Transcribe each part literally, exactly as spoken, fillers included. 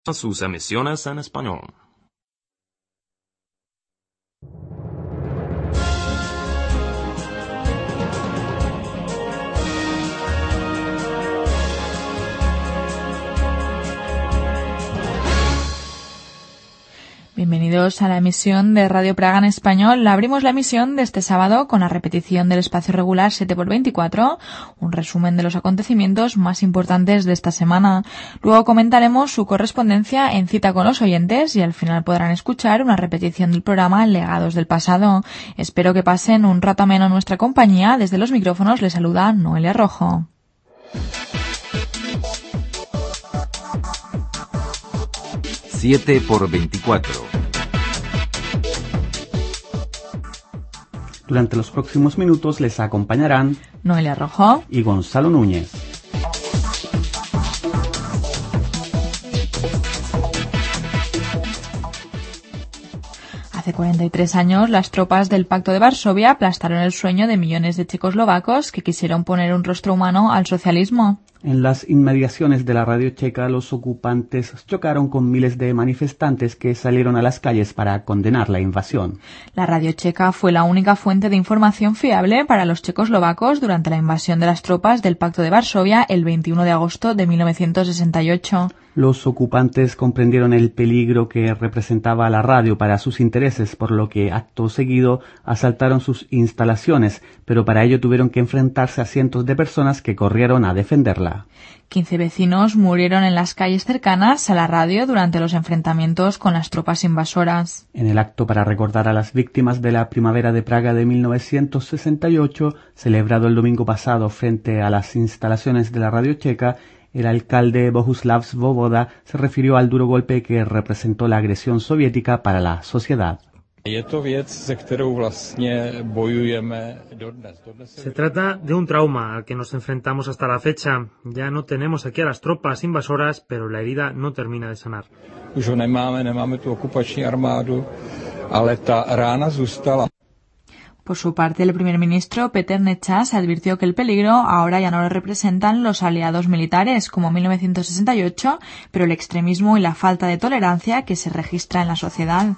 a sus emisiones en español. Bienvenidos a la emisión de Radio Praga en español. Abrimos la emisión de este sábado con la repetición del espacio regular siete por veinticuatro, un resumen de los acontecimientos más importantes de esta semana. Luego comentaremos su correspondencia en Cita con los oyentes y al final podrán escuchar una repetición del programa Legados del pasado. Espero que pasen un rato ameno en nuestra compañía. Desde los micrófonos les saluda Noelia Rojo. siete por veinticuatro. Durante los próximos minutos les acompañarán Noelia Rojo y Gonzalo Núñez. Hace cuarenta y tres años, las tropas del Pacto de Varsovia aplastaron el sueño de millones de checoslovacos que quisieron poner un rostro humano al socialismo. En las inmediaciones de la radio checa, los ocupantes chocaron con miles de manifestantes que salieron a las calles para condenar la invasión. La radio checa fue la única fuente de información fiable para los checoslovacos durante la invasión de las tropas del Pacto de Varsovia el veintiuno de agosto de mil novecientos sesenta y ocho. Los ocupantes comprendieron el peligro que representaba la radio para sus intereses, por lo que acto seguido asaltaron sus instalaciones, pero para ello tuvieron que enfrentarse a cientos de personas que corrieron a defenderla. Quince vecinos murieron en las calles cercanas a la radio durante los enfrentamientos con las tropas invasoras. En el acto para recordar a las víctimas de la primavera de Praga de mil novecientos sesenta y ocho, celebrado el domingo pasado frente a las instalaciones de la radio checa, el alcalde Bohuslav Svoboda se refirió al duro golpe que representó la agresión soviética para la sociedad. Se trata de un trauma al que nos enfrentamos hasta la fecha. Ya no tenemos aquí a las tropas invasoras, pero la herida no termina de sanar. Por su parte, el primer ministro Peter Nečas advirtió que el peligro ahora ya no lo representan los aliados militares como mil novecientos sesenta y ocho, pero el extremismo y la falta de tolerancia que se registra en la sociedad.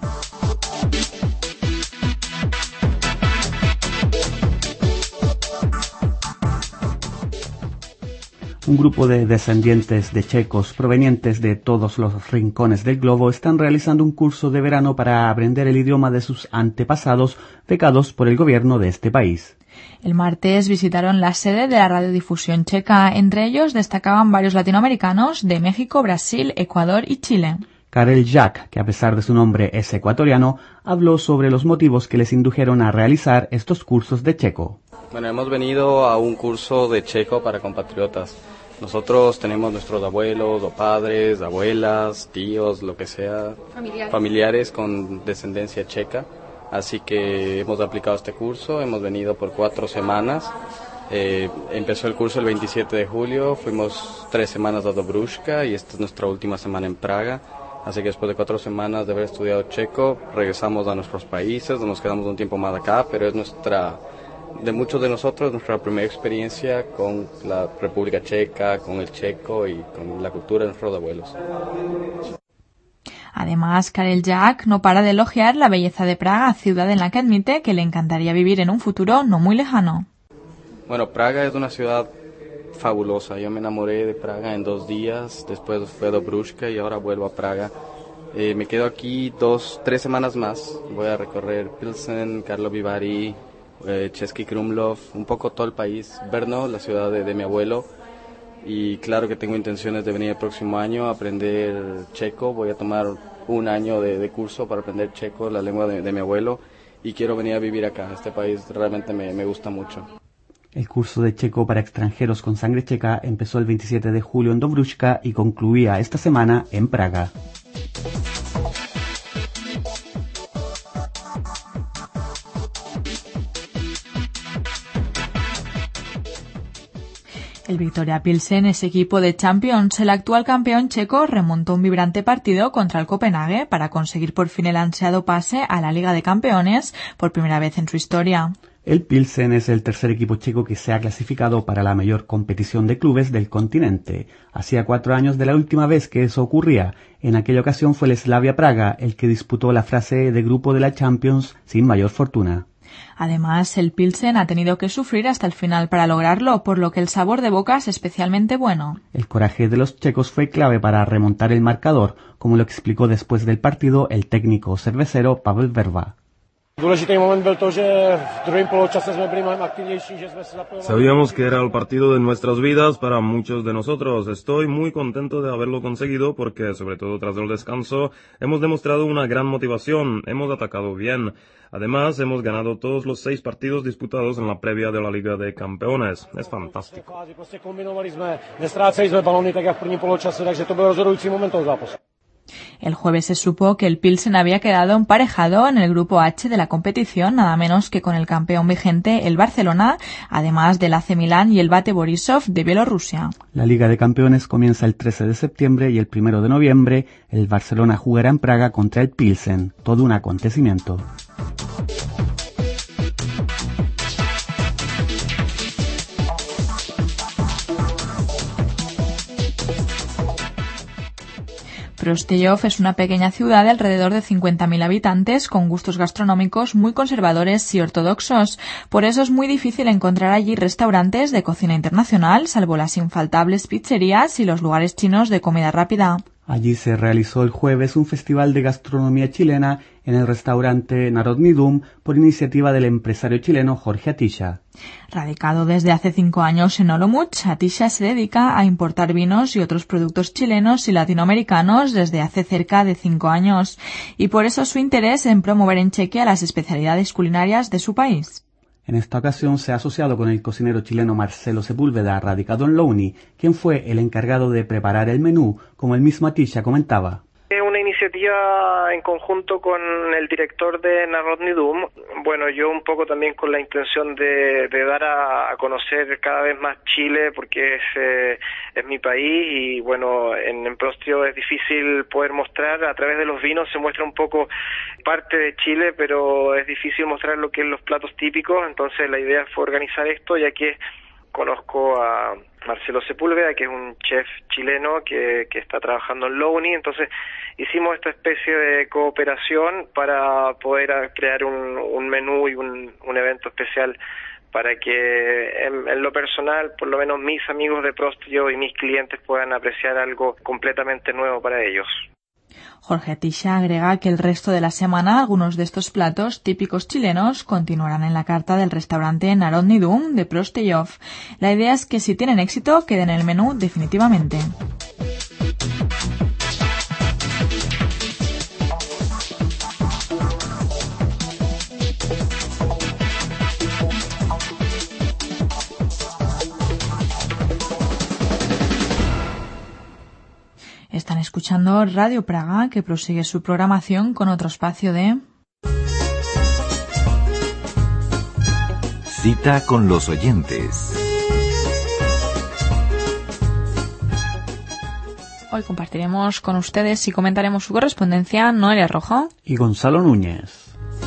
Un grupo de descendientes de checos provenientes de todos los rincones del globo están realizando un curso de verano para aprender el idioma de sus antepasados becados por el gobierno de este país. El martes visitaron la sede de la radiodifusión checa. Entre ellos destacaban varios latinoamericanos de México, Brasil, Ecuador y Chile. Karel Jack, que a pesar de su nombre es ecuatoriano, habló sobre los motivos que les indujeron a realizar estos cursos de checo. Bueno, hemos venido a un curso de checo para compatriotas. Nosotros tenemos nuestros abuelos o padres, abuelas, tíos, lo que sea, familiares, familiares con descendencia checa. Así que hemos aplicado este curso, hemos venido por cuatro semanas. Eh, empezó el curso el veintisiete de julio, fuimos tres semanas a Dobruška y esta es nuestra última semana en Praga. Así que después de cuatro semanas de haber estudiado checo, regresamos a nuestros países, nos quedamos un tiempo más acá, pero es nuestra... de muchos de nosotros, nuestra primera experiencia con la República Checa, con el checo y con la cultura de nuestros abuelos. Además, Karel Jack no para de elogiar la belleza de Praga, ciudad en la que admite que le encantaría vivir en un futuro no muy lejano. Bueno, Praga es una ciudad fabulosa. Yo me enamoré de Praga en dos días, después fui a Dobruška y ahora vuelvo a Praga. Eh, me quedo aquí dos, tres semanas más. Voy a recorrer Pilsen, Karlovy Vary, Eh, Český Krumlov, un poco todo el país, Brno, la ciudad de, de mi abuelo, y claro que tengo intenciones de venir el próximo año a aprender checo. Voy a tomar un año de, de curso para aprender checo, la lengua de, de mi abuelo, y quiero venir a vivir acá. Este país realmente me, me gusta mucho. El curso de checo para extranjeros con sangre checa empezó el veintisiete de julio en Dobruška y concluía esta semana en Praga. El Victoria Pilsen es equipo de Champions. El actual campeón checo remontó un vibrante partido contra el Copenhague para conseguir por fin el ansiado pase a la Liga de Campeones por primera vez en su historia. El Pilsen es el tercer equipo checo que se ha clasificado para la mayor competición de clubes del continente. Hacía cuatro años de la última vez que eso ocurría. En aquella ocasión fue el Slavia Praga el que disputó la fase de grupo de la Champions sin mayor fortuna. Además, el Pilsen ha tenido que sufrir hasta el final para lograrlo, por lo que el sabor de boca es especialmente bueno. El coraje de los checos fue clave para remontar el marcador, como lo explicó después del partido el técnico cervecero Pavel Verba. Sabíamos que era el partido de nuestras vidas para muchos de nosotros. Estoy muy contento de haberlo conseguido porque, sobre todo tras el descanso, hemos demostrado una gran motivación, hemos atacado bien. Además, hemos ganado todos los seis partidos disputados en la previa de la Liga de Campeones. Es fantástico. El jueves se supo que el Pilsen había quedado emparejado en el grupo H de la competición, nada menos que con el campeón vigente, el Barcelona, además del A C Milán y el Bate Borisov de Bielorrusia. La Liga de Campeones comienza el trece de septiembre y el primero de noviembre el Barcelona jugará en Praga contra el Pilsen. Todo un acontecimiento. Prosteyov es una pequeña ciudad de alrededor de cincuenta mil habitantes con gustos gastronómicos muy conservadores y ortodoxos. Por eso es muy difícil encontrar allí restaurantes de cocina internacional, salvo las infaltables pizzerías y los lugares chinos de comida rápida. Allí se realizó el jueves un festival de gastronomía chilena en el restaurante Narodni Dum por iniciativa del empresario chileno Jorge Atisha. Radicado desde hace cinco años en Olomouc, Atisha se dedica a importar vinos y otros productos chilenos y latinoamericanos desde hace cerca de cinco años, y por eso su interés en promover en Chequia las especialidades culinarias de su país. En esta ocasión se ha asociado con el cocinero chileno Marcelo Sepúlveda, radicado en Louny, quien fue el encargado de preparar el menú, como el mismo Atisha comentaba. Es una iniciativa en conjunto con el director de Narodni Dum. Bueno, yo un poco también con la intención de, de dar a, a conocer cada vez más Chile, porque es, eh, es mi país y bueno, en, en Prostio es difícil poder mostrar, a través de los vinos se muestra un poco parte de Chile, pero es difícil mostrar lo que es los platos típicos, entonces la idea fue organizar esto, ya que conozco a Marcelo Sepúlveda, que es un chef chileno que, que está trabajando en Louny, entonces hicimos esta especie de cooperación para poder crear un, un menú y un, un evento especial para que en, en lo personal, por lo menos mis amigos de Prostio y mis clientes puedan apreciar algo completamente nuevo para ellos. Jorge Atisha agrega que el resto de la semana algunos de estos platos típicos chilenos continuarán en la carta del restaurante Narodni Dum de Prosteyov. La idea es que si tienen éxito queden en el menú definitivamente. Están escuchando Radio Praga, que prosigue su programación con otro espacio de... Cita con los oyentes. Hoy compartiremos con ustedes y comentaremos su correspondencia Noelia Rojo y Gonzalo Núñez.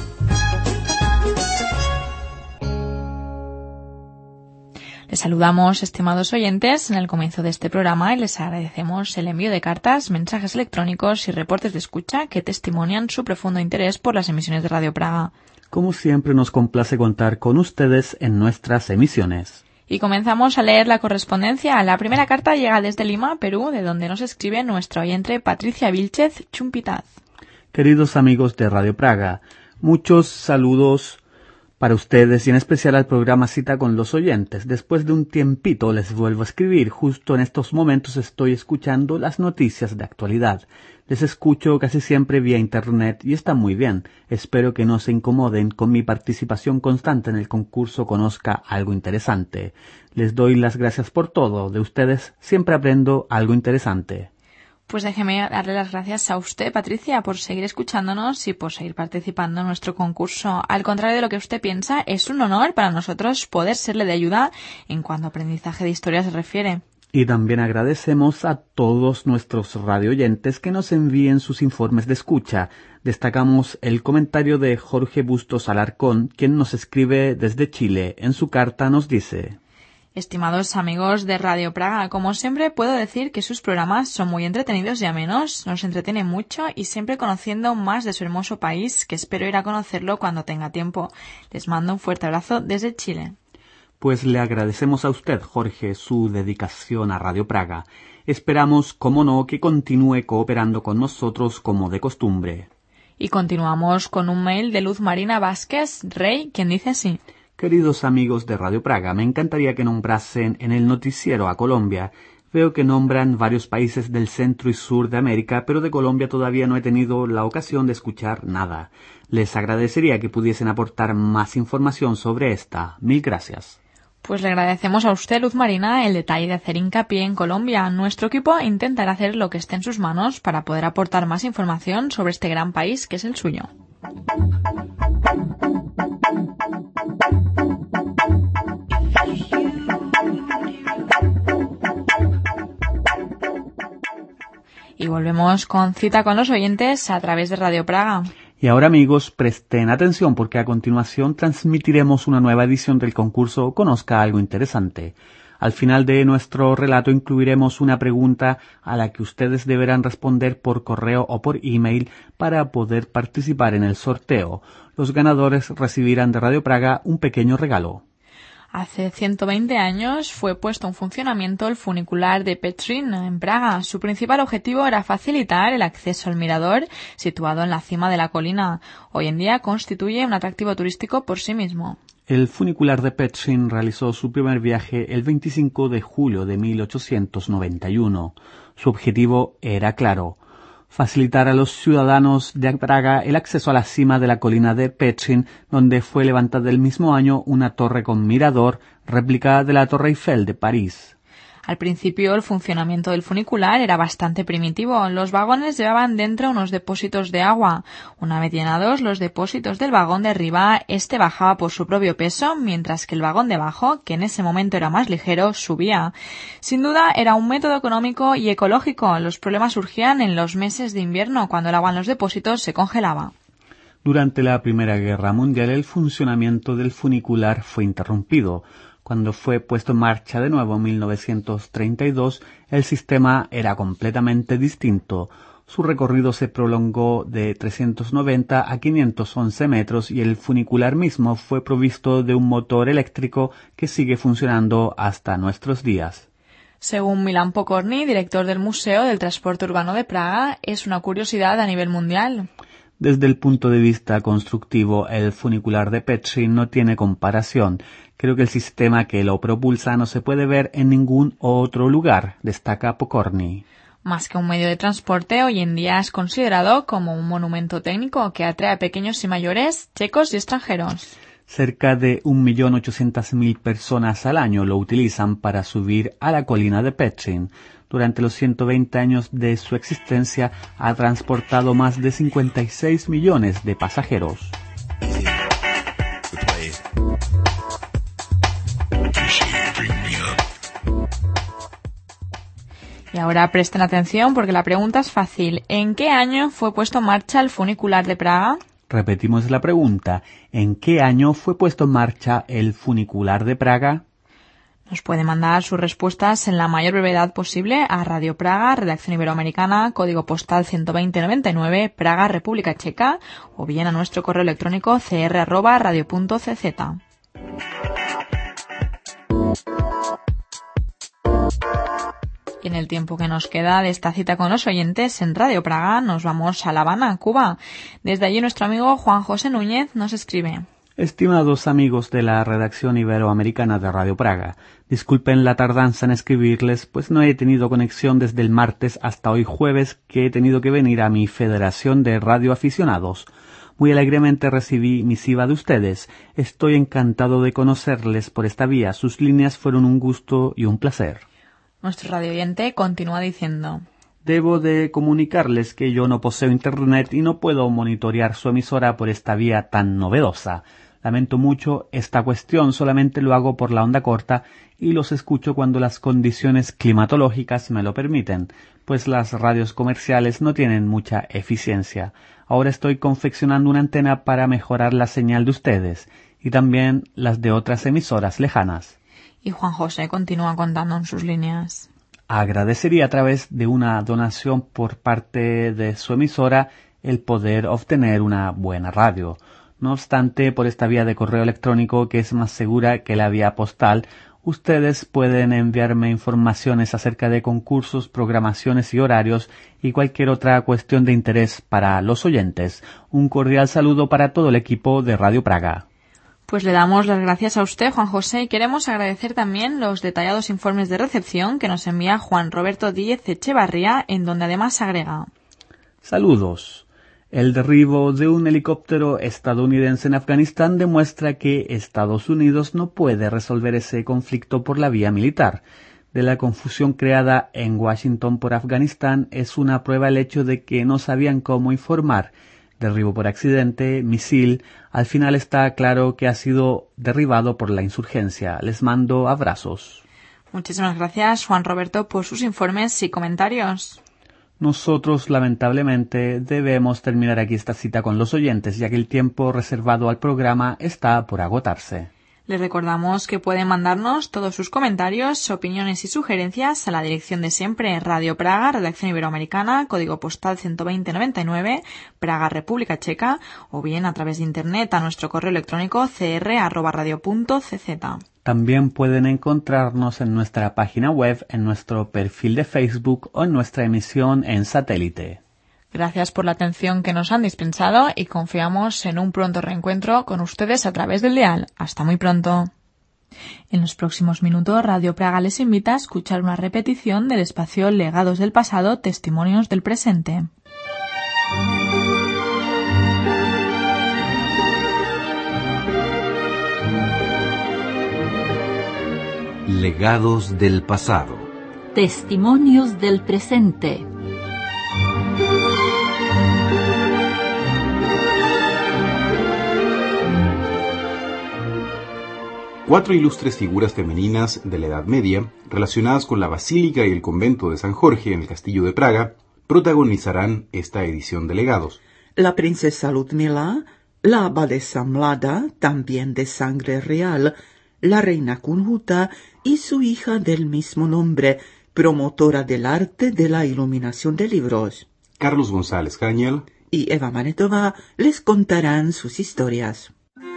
Les saludamos, estimados oyentes, en el comienzo de este programa y les agradecemos el envío de cartas, mensajes electrónicos y reportes de escucha que testimonian su profundo interés por las emisiones de Radio Praga. Como siempre, nos complace contar con ustedes en nuestras emisiones. Y comenzamos a leer la correspondencia. La primera carta llega desde Lima, Perú, de donde nos escribe nuestra oyente Patricia Vilchez Chumpitaz. Queridos amigos de Radio Praga, muchos saludos para ustedes y en especial al programa Cita con los oyentes. Después de un tiempito les vuelvo a escribir. Justo en estos momentos estoy escuchando las noticias de actualidad. Les escucho casi siempre vía internet y está muy bien. Espero que no se incomoden con mi participación constante en el concurso Conozca algo interesante. Les doy las gracias por todo. De ustedes siempre aprendo algo interesante. Pues déjeme darle las gracias a usted, Patricia, por seguir escuchándonos y por seguir participando en nuestro concurso. Al contrario de lo que usted piensa, es un honor para nosotros poder serle de ayuda en cuanto a aprendizaje de historia se refiere. Y también agradecemos a todos nuestros radioyentes que nos envíen sus informes de escucha. Destacamos el comentario de Jorge Bustos Alarcón, quien nos escribe desde Chile. En su carta nos dice: Estimados amigos de Radio Praga, como siempre puedo decir que sus programas son muy entretenidos y amenos, nos entretiene mucho y siempre conociendo más de su hermoso país, que espero ir a conocerlo cuando tenga tiempo. Les mando un fuerte abrazo desde Chile. Pues le agradecemos a usted, Jorge, su dedicación a Radio Praga. Esperamos, como no, que continúe cooperando con nosotros como de costumbre. Y continuamos con un mail de Luz Marina Vázquez Rey, quien dice así: Queridos amigos de Radio Praga, me encantaría que nombrasen en el noticiero a Colombia. Veo que nombran varios países del centro y sur de América, pero de Colombia todavía no he tenido la ocasión de escuchar nada. Les agradecería que pudiesen aportar más información sobre esta. Mil gracias. Pues le agradecemos a usted, Luz Marina, el detalle de hacer hincapié en Colombia. Nuestro equipo intentará hacer lo que esté en sus manos para poder aportar más información sobre este gran país que es el suyo. Y volvemos con cita con los oyentes a través de Radio Praga. Y ahora, amigos, presten atención porque a continuación transmitiremos una nueva edición del concurso Conozca algo interesante. Al final de nuestro relato incluiremos una pregunta a la que ustedes deberán responder por correo o por email para poder participar en el sorteo. Los ganadores recibirán de Radio Praga un pequeño regalo. Hace ciento veinte años fue puesto en funcionamiento el funicular de Petřín en Praga. Su principal objetivo era facilitar el acceso al mirador situado en la cima de la colina. Hoy en día constituye un atractivo turístico por sí mismo. El funicular de Petřín realizó su primer viaje el veinticinco de julio de mil ochocientos noventa y uno. Su objetivo era claro: facilitar a los ciudadanos de Praga el acceso a la cima de la colina de Petřín, donde fue levantada el mismo año una torre con mirador, réplica de la Torre Eiffel de París. Al principio el funcionamiento del funicular era bastante primitivo. Los vagones llevaban dentro unos depósitos de agua. Una vez llenados los depósitos del vagón de arriba, este bajaba por su propio peso, mientras que el vagón de abajo, que en ese momento era más ligero, subía. Sin duda era un método económico y ecológico. Los problemas surgían en los meses de invierno, cuando el agua en los depósitos se congelaba. Durante la Primera Guerra Mundial el funcionamiento del funicular fue interrumpido. Cuando fue puesto en marcha de nuevo en mil novecientos treinta y dos, el sistema era completamente distinto. Su recorrido se prolongó de trescientos noventa a quinientos once metros y el funicular mismo fue provisto de un motor eléctrico que sigue funcionando hasta nuestros días. Según Milan Pokorny, director del Museo del Transporte Urbano de Praga, es una curiosidad a nivel mundial. Desde el punto de vista constructivo, el funicular de Petřín no tiene comparación. Creo que el sistema que lo propulsa no se puede ver en ningún otro lugar, destaca Pokorny. Más que un medio de transporte, hoy en día es considerado como un monumento técnico que atrae a pequeños y mayores, checos y extranjeros. Cerca de un millón ochocientas mil personas al año lo utilizan para subir a la colina de Petřín. Durante los ciento veinte años de su existencia ha transportado más de cincuenta y seis millones de pasajeros. Y ahora presten atención porque la pregunta es fácil. ¿En qué año fue puesto en marcha el funicular de Praga? Repetimos la pregunta. ¿En qué año fue puesto en marcha el funicular de Praga? Nos puede mandar sus respuestas en la mayor brevedad posible a Radio Praga, Redacción Iberoamericana, código postal ciento veinte noventa y nueve, Praga, República Checa, o bien a nuestro correo electrónico c r arroba radio punto c z. Y en el tiempo que nos queda de esta cita con los oyentes en Radio Praga, nos vamos a La Habana, Cuba. Desde allí nuestro amigo Juan José Núñez nos escribe: Estimados amigos de la redacción iberoamericana de Radio Praga, disculpen la tardanza en escribirles, pues no he tenido conexión desde el martes hasta hoy jueves, que he tenido que venir a mi Federación de Radioaficionados. Muy alegremente recibí misiva de ustedes. Estoy encantado de conocerles por esta vía. Sus líneas fueron un gusto y un placer. Nuestro radioyente continúa diciendo: Debo de comunicarles que yo no poseo internet y no puedo monitorear su emisora por esta vía tan novedosa. Lamento mucho esta cuestión, solamente lo hago por la onda corta y los escucho cuando las condiciones climatológicas me lo permiten, pues las radios comerciales no tienen mucha eficiencia. Ahora estoy confeccionando una antena para mejorar la señal de ustedes y también las de otras emisoras lejanas. Y Juan José continúa contando en sus líneas. Agradecería a través de una donación por parte de su emisora el poder obtener una buena radio. No obstante, por esta vía de correo electrónico, que es más segura que la vía postal, ustedes pueden enviarme informaciones acerca de concursos, programaciones y horarios y cualquier otra cuestión de interés para los oyentes. Un cordial saludo para todo el equipo de Radio Praga. Pues le damos las gracias a usted, Juan José, y queremos agradecer también los detallados informes de recepción que nos envía Juan Roberto Díez Echevarría, en donde además agrega: Saludos. El derribo de un helicóptero estadounidense en Afganistán demuestra que Estados Unidos no puede resolver ese conflicto por la vía militar. De la confusión creada en Washington por Afganistán es una prueba el hecho de que no sabían cómo informar. Derribo por accidente, misil, al final está claro que ha sido derribado por la insurgencia. Les mando abrazos. Muchísimas gracias, Juan Roberto, por sus informes y comentarios. Nosotros, lamentablemente, debemos terminar aquí esta cita con los oyentes, ya que el tiempo reservado al programa está por agotarse. Les recordamos que pueden mandarnos todos sus comentarios, opiniones y sugerencias a la dirección de siempre: Radio Praga, Redacción Iberoamericana, código postal ciento veinte noventa y nueve, Praga, República Checa, o bien a través de internet a nuestro correo electrónico c r arroba radio punto c z. También pueden encontrarnos en nuestra página web, en nuestro perfil de Facebook o en nuestra emisión en satélite. Gracias por la atención que nos han dispensado y confiamos en un pronto reencuentro con ustedes a través del dial. Hasta muy pronto. En los próximos minutos, Radio Praga les invita a escuchar una repetición del espacio Legados del pasado, Testimonios del presente. Legados del pasado. Testimonios del presente. Cuatro ilustres figuras femeninas de la Edad Media, relacionadas con la Basílica y el convento de San Jorge en el Castillo de Praga, protagonizarán esta edición de Legados. La princesa Ludmila, la abadesa Mlada, también de sangre real, la reina Kunhuta y su hija del mismo nombre, promotora del arte de la iluminación de libros. Carlos González Cañel y Eva Manetova les contarán sus historias.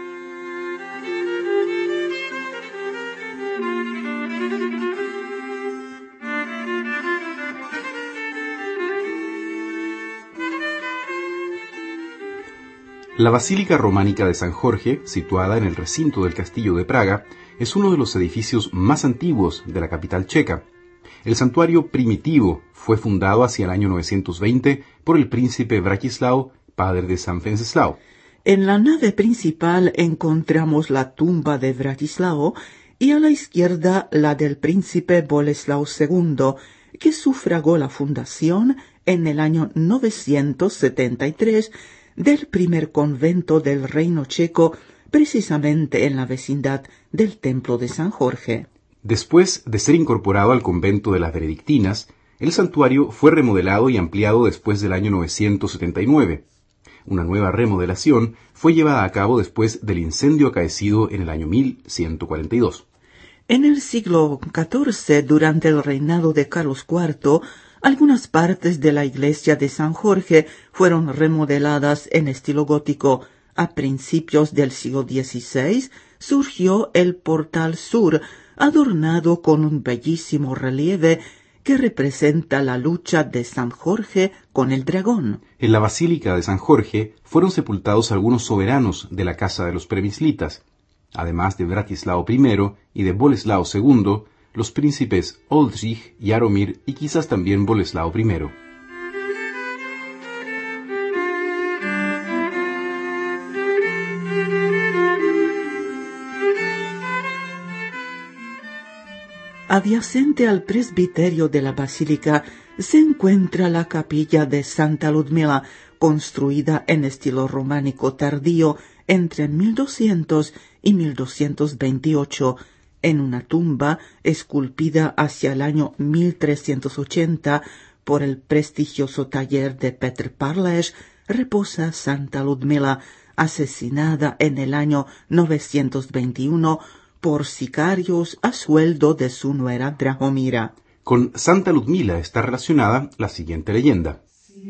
La Basílica Románica de San Jorge, situada en el recinto del Castillo de Praga, es uno de los edificios más antiguos de la capital checa. El santuario primitivo fue fundado hacia el año novecientos veinte por el príncipe Vratislav, padre de San Wenceslao. En la nave principal encontramos la tumba de Vratislao y a la izquierda la del príncipe Boleslao segundo, que sufragó la fundación en el año novecientos setenta y tres del primer convento del Reino Checo, precisamente en la vecindad del Templo de San Jorge. Después de ser incorporado al convento de las Benedictinas, el santuario fue remodelado y ampliado después del año novecientos setenta y nueve. Una nueva remodelación fue llevada a cabo después del incendio acaecido en el año mil ciento cuarenta y dos. En el siglo catorce, durante el reinado de Carlos cuarto, algunas partes de la iglesia de San Jorge fueron remodeladas en estilo gótico. A principios del siglo dieciséis surgió el portal sur, adornado con un bellísimo relieve que representa la lucha de San Jorge con el dragón. En la Basílica de San Jorge fueron sepultados algunos soberanos de la casa de los Premislitas. Además de Vratislao primero y de Boleslao segundo, los príncipes Oldřich, Jaromír y quizás también Boleslao primero. Adyacente al presbiterio de la basílica se encuentra la capilla de Santa Ludmila, construida en estilo románico tardío entre mil doscientos y mil doscientos veintiocho. En una tumba esculpida hacia el año mil trescientos ochenta por el prestigioso taller de Petr Parlej, reposa Santa Ludmila, asesinada en el año novecientos veintiuno por sicarios a sueldo de su nuera Drahomira. Con Santa Ludmila está relacionada la siguiente leyenda.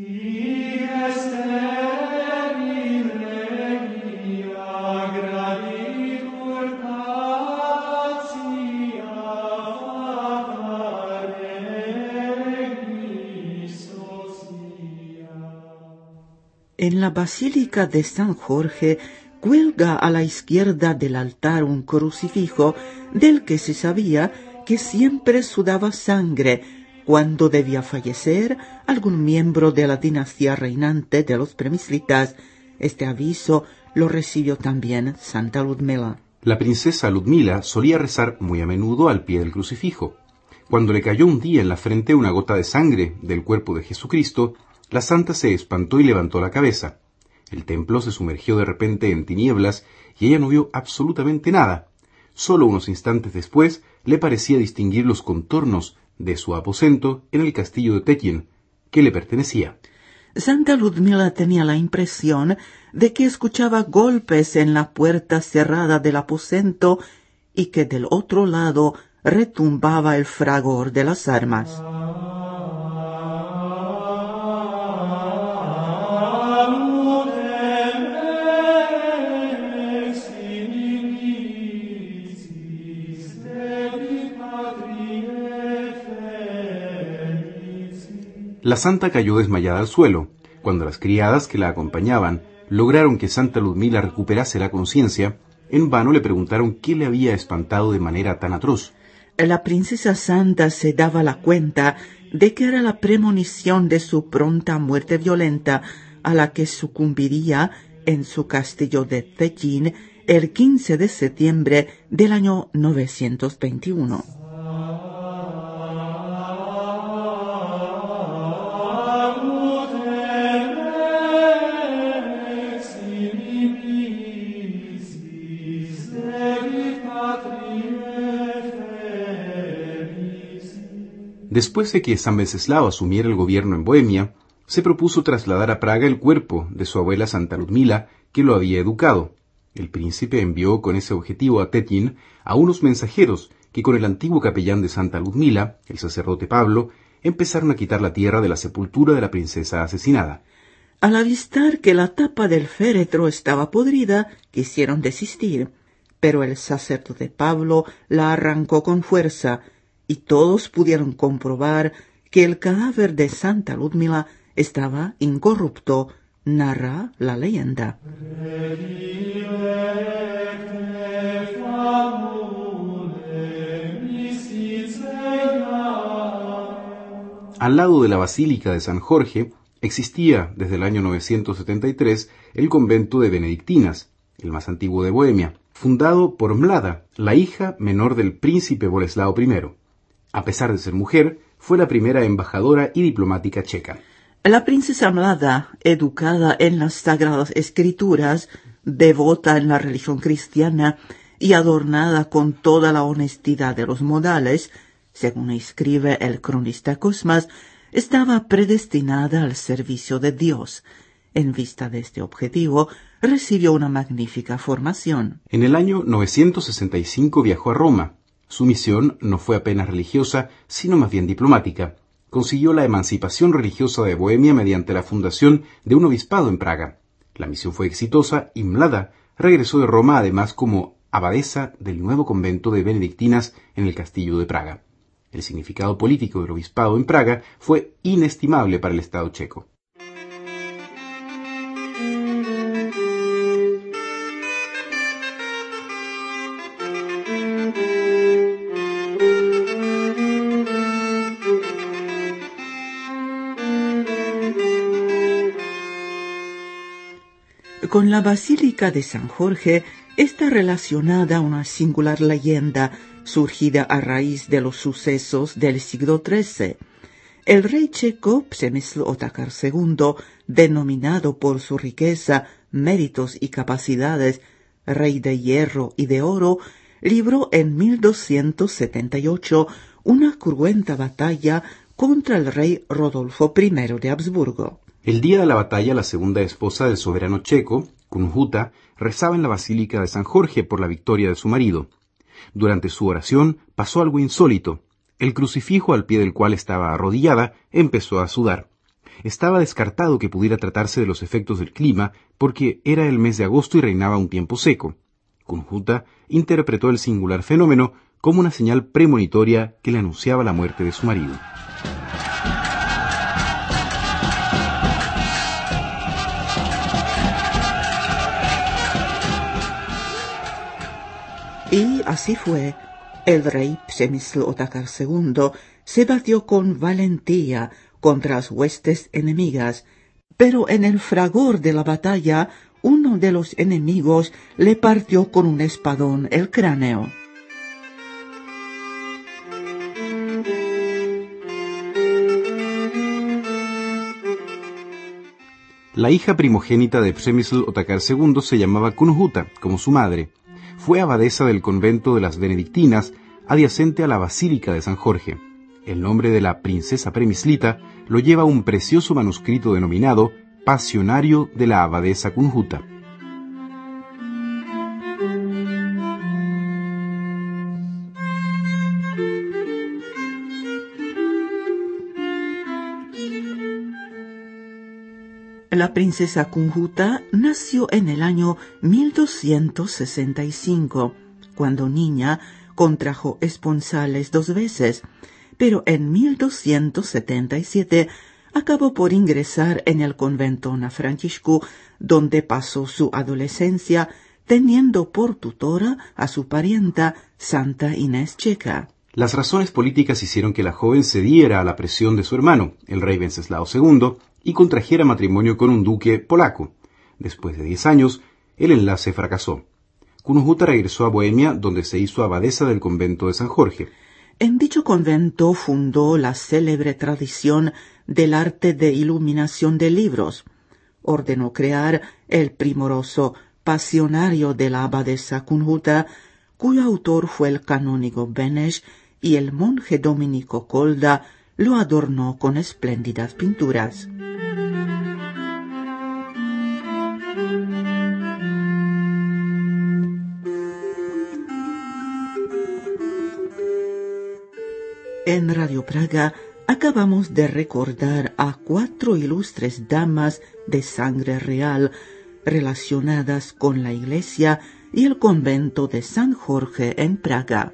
En la Basílica de San Jorge cuelga a la izquierda del altar un crucifijo del que se sabía que siempre sudaba sangre cuando debía fallecer algún miembro de la dinastía reinante de los Premislitas. Este aviso lo recibió también Santa Ludmila. La princesa Ludmila solía rezar muy a menudo al pie del crucifijo. Cuando le cayó un día en la frente una gota de sangre del cuerpo de Jesucristo, la santa se espantó y levantó la cabeza. El templo se sumergió de repente en tinieblas y ella no vio absolutamente nada. Solo unos instantes después le parecía distinguir los contornos de su aposento en el castillo de Tetyin, que le pertenecía. Santa Ludmila tenía la impresión de que escuchaba golpes en la puerta cerrada del aposento y que del otro lado retumbaba el fragor de las armas. La santa cayó desmayada al suelo. Cuando las criadas que la acompañaban lograron que Santa Ludmila recuperase la conciencia, en vano le preguntaron qué le había espantado de manera tan atroz. La princesa santa se daba la cuenta de que era la premonición de su pronta muerte violenta, a la que sucumbiría en su castillo de Tetyin el quince de septiembre del año novecientos veintiuno. Después de que San Venceslao asumiera el gobierno en Bohemia, se propuso trasladar a Praga el cuerpo de su abuela Santa Ludmila, que lo había educado. El príncipe envió con ese objetivo a Tetyin a unos mensajeros que con el antiguo capellán de Santa Ludmila, el sacerdote Pablo, empezaron a quitar la tierra de la sepultura de la princesa asesinada. Al avistar que la tapa del féretro estaba podrida, quisieron desistir, pero el sacerdote Pablo la arrancó con fuerza, y todos pudieron comprobar que el cadáver de Santa Ludmila estaba incorrupto, narra la leyenda. Al lado de la Basílica de San Jorge existía desde el año novecientos setenta y tres el convento de benedictinas, el más antiguo de Bohemia, fundado por Mlada, la hija menor del príncipe Boleslao primero. A pesar de ser mujer, fue la primera embajadora y diplomática checa. La princesa Mlada, educada en las Sagradas Escrituras, devota en la religión cristiana y adornada con toda la honestidad de los modales, según escribe el cronista Cosmas, estaba predestinada al servicio de Dios. En vista de este objetivo, recibió una magnífica formación. En el año novecientos sesenta y cinco viajó a Roma. Su misión no fue apenas religiosa, sino más bien diplomática. Consiguió la emancipación religiosa de Bohemia mediante la fundación de un obispado en Praga. La misión fue exitosa y Mlada regresó de Roma además como abadesa del nuevo convento de benedictinas en el castillo de Praga. El significado político del obispado en Praga fue inestimable para el Estado checo. Con la Basílica de San Jorge está relacionada una singular leyenda surgida a raíz de los sucesos del siglo trece. El rey checo Přemysl Otakar segundo, denominado por su riqueza méritos y capacidades, rey de hierro y de oro, libró en mil doscientos setenta y ocho una cruenta batalla contra el rey Rodolfo primero de Habsburgo. El día de la batalla, la segunda esposa del soberano checo, Kunhuta, rezaba en la Basílica de San Jorge por la victoria de su marido. Durante su oración pasó algo insólito. El crucifijo al pie del cual estaba arrodillada empezó a sudar. Estaba descartado que pudiera tratarse de los efectos del clima, porque era el mes de agosto y reinaba un tiempo seco. Kunhuta interpretó el singular fenómeno como una señal premonitoria que le anunciaba la muerte de su marido. Y así fue. El rey Przemysl Otakar segundo se batió con valentía contra las huestes enemigas, pero en el fragor de la batalla uno de los enemigos le partió con un espadón el cráneo. La hija primogénita de Przemysl Otakar segundo se llamaba Kunhuta, como su madre. Fue abadesa del convento de las benedictinas, adyacente a la Basílica de San Jorge. El nombre de la princesa Premislita lo lleva un precioso manuscrito denominado Pasionario de la abadesa Kunhuta. La princesa Kunhuta nació en el año mil doscientos sesenta y cinco. Cuando niña contrajo esponsales dos veces, pero en mil doscientos setenta y siete acabó por ingresar en el convento Na Franciscu, donde pasó su adolescencia, teniendo por tutora a su parienta Santa Inés Checa. Las razones políticas hicieron que la joven cediera a la presión de su hermano, el rey Wenceslao segundo, y contrajera matrimonio con un duque polaco. Después de diez años, el enlace fracasó. Kunhuta regresó a Bohemia, donde se hizo abadesa del convento de San Jorge. En dicho convento fundó la célebre tradición del arte de iluminación de libros. Ordenó crear el primoroso Pasionario de la abadesa Kunhuta, cuyo autor fue el canónigo Beneš, y el monje dominico Kolda lo adornó con espléndidas pinturas. En Radio Praga acabamos de recordar a cuatro ilustres damas de sangre real relacionadas con la iglesia y el convento de San Jorge en Praga.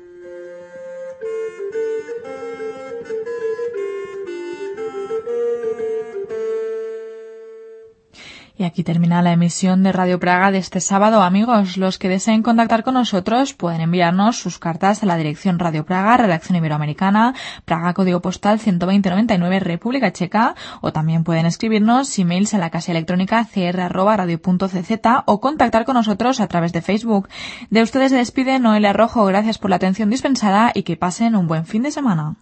Y aquí termina la emisión de Radio Praga de este sábado. Amigos, los que deseen contactar con nosotros pueden enviarnos sus cartas a la dirección Radio Praga, Redacción Iberoamericana, Praga, Código Postal ciento veinte noventa y nueve, República Checa, o también pueden escribirnos emails a la casilla electrónica c r arroba radio punto c z o contactar con nosotros a través de Facebook. De ustedes se despide Noelia Rojo. Gracias por la atención dispensada y que pasen un buen fin de semana.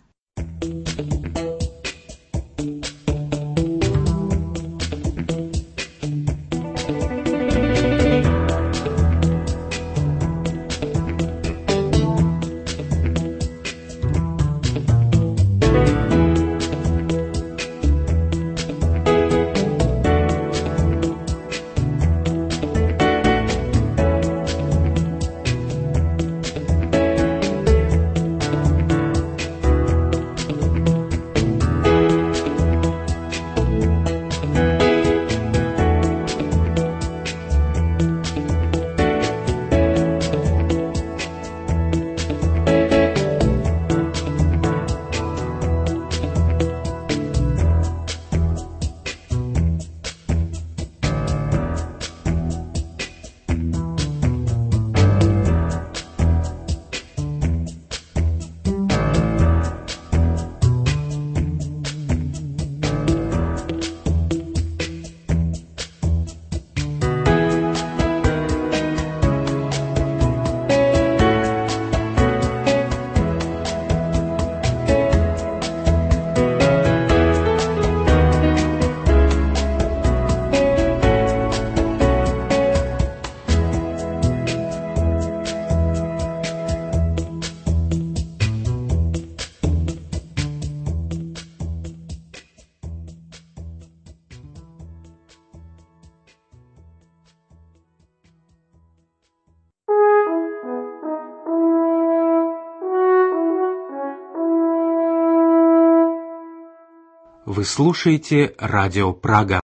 Вы слушаете Радио Прага.